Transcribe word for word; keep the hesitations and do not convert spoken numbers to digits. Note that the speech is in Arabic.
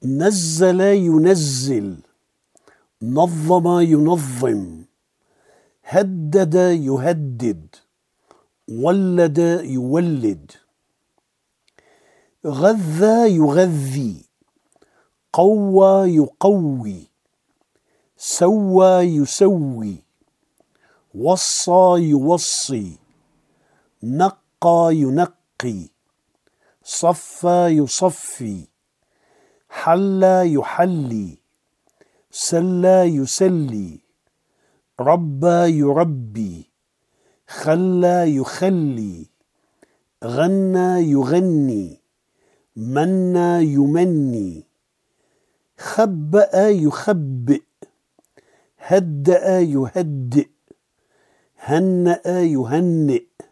نزل ينزل، نظم ينظم، هدد يهدد، ولد يولد، غذى يغذي، قوى يقوي، سوى يسوي، وصى يوصي، نقى ينقي، صفى يصفي، حلى يحلي، سلى يسلي، ربى يربي، خلى يخلي، غنى يغني، منى يمني، خبأ يخبئ، هدأ يهدئ، هنأ يهنئ،